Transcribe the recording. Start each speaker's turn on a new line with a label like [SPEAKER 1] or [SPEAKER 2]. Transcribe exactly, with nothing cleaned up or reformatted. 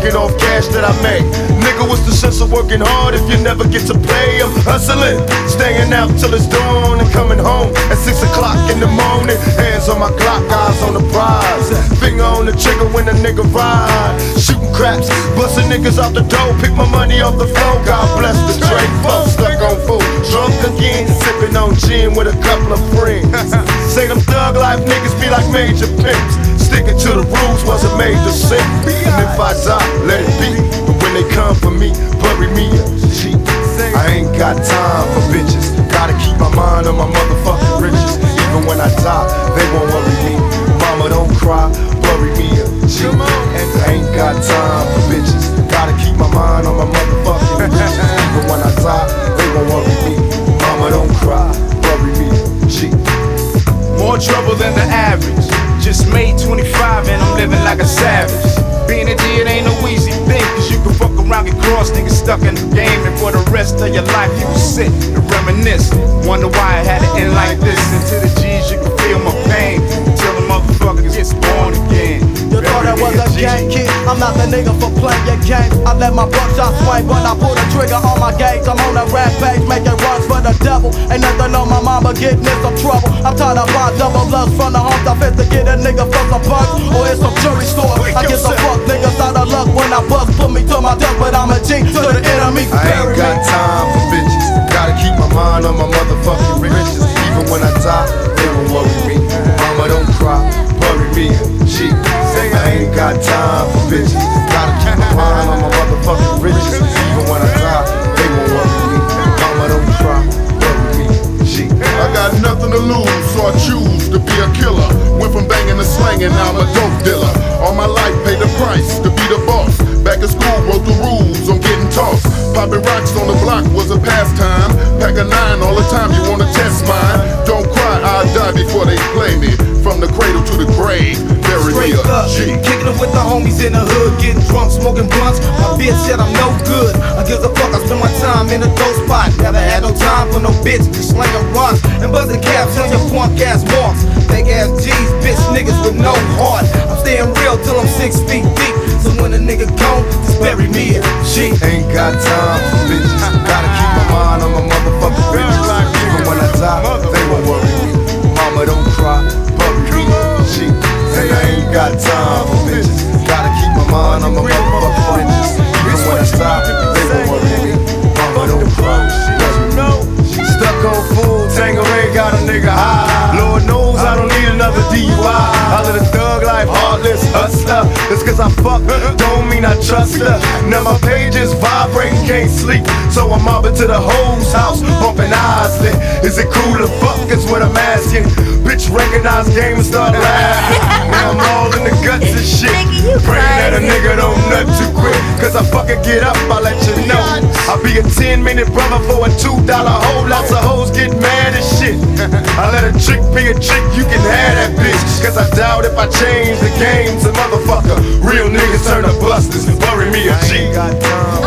[SPEAKER 1] smoking off cash that I make. Nigga, what's the sense of working hard if you never get to play? I'm hustling, staying out till it's dawn and coming home at six o'clock in the morning. Hands on my clock, eyes on the prize. Finger on the trigger when a nigga ride. Shooting craps, busting niggas out the door. Pick my money off the floor. God bless the train folks stuck on food. Drunk again, sipping on gin with a couple of friends. Say them thug life niggas be like major pimps. Sticking to the rules wasn't made to sin. And if I die, let it be. But when they come for me, bury me up cheap. I ain't got time for bitches. Gotta keep my mind on my motherfucking riches. Even when I die, they won't worry me. Mama, don't cry, bury me up cheap. I ain't got time for bitches. Gotta keep my mind on my motherfucking riches. Even when I die, they won't worry me. Mama, don't cry, bury me up cheap.
[SPEAKER 2] More trouble than the average. Just made twenty-five and I'm living like a savage. Being a G, it ain't no easy thing, cause you can fuck around, get crossed, niggas stuck in the game. And for the rest of your life you will sit and reminisce. Wonder why it had to end like this. And to the G's you can feel my pain, until the motherfucker gets born again.
[SPEAKER 3] You thought that was a game, kid? I'm not the nigga for playing your games. I let my buckshot swing when I pull the trigger on my gauge. I'm on a rampage, making runs for the devil. Ain't nothing on my mama getting in some trouble. I'm tired of buy double lust from the home office to get a nigga for some bucks or in some jewelry store. I get some fuck niggas out of luck when I bust. Put me to my death, but I'm a G to the enemy.
[SPEAKER 1] I ain't got time for bitches. Gotta keep my mind on my motherfucking riches. Even when I die, they won't worry me. Mama, don't cry, bury me in G. I ain't got time for bitches. Gotta keep my mind on my motherfucking riches. Even when I die, they won't worry me. Mama, don't cry, bury me in G.
[SPEAKER 4] I got nothing to lose, so I choose to be a killer. Went from banging to slanging, now I'm a dope dealer. All my life paid the price to be the boss. Back in school, wrote the rules, I'm getting tossed. Popping rocks on the block was a pastime. Pack a nine all the time, you wanna test mine? Don't cry, I'll die before they play me. From the cradle to the grave, bury me
[SPEAKER 2] Straight
[SPEAKER 4] a
[SPEAKER 2] up,
[SPEAKER 4] G.
[SPEAKER 2] kicking it with the homies in the hood, getting drunk, smoking blunts. My bitch said I'm no good. I give a fuck, I spend my time in a dope spot. Never had no time for no bitch, just slinging runs and buzzing caps on your punk ass marks. Fake ass G's, bitch niggas with no heart. I'm staying real till I'm six feet deep. So when a nigga gone, just bury me a G.
[SPEAKER 1] Ain't got time for bitches. Gotta keep my mind on my motherfucking riches. Even when I die, they won't worry me. Mama, don't cry, bury me in G. And I ain't got time for bitches. Gotta keep my mind on my motherfucking riches. Even when I die, they won't worry me. Mama, don't cry, bury me. Stuck on food, Tango ain't got a nigga high. Lord knows I don't need another D U I. I live a thug life, heartless hustler. Just cause I fuck, don't mean I trust her. Now my pages vibrating, can't sleep. So I'm mobbing to the hoes house, bumping Isley. Is it cool to fuck is what I'm asking. Bitch recognize game and start laughing. Now I'm all in the guts and shit. Praying that a nigga don't nut too quick. Cause I fucking get up, I let you know. I'll be a ten minute brother for a two dollar hole. Lots of hoes get mad as shit. I let a chick be a chick, you can have that bitch. Cause I doubt if I change the game to motherfucker. Real niggas turn to busters, bury me a G.